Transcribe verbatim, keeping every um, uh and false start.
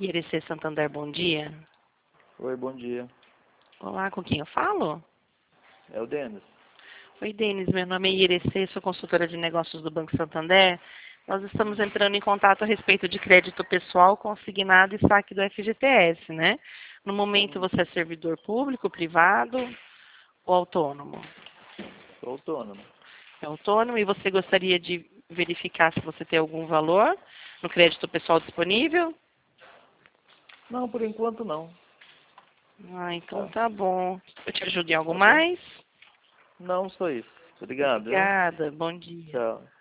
I R C Santander, bom dia. Oi, bom dia. Olá, com quem eu falo? É o Denis. Oi, Denis, meu nome é I R C, sou consultora de negócios do Banco Santander. Nós estamos entrando em contato a respeito de crédito pessoal, consignado e saque do F G T S, né? No momento você é servidor público, privado ou autônomo? Sou autônomo. É autônomo e você gostaria de verificar se você tem algum valor no crédito pessoal disponível? Não, por enquanto não. Ah, então Tá, tá bom. Eu te ajudo em algo tá bom? mais? Não, só isso. Obrigado, viu? Obrigada, bom dia. Tchau.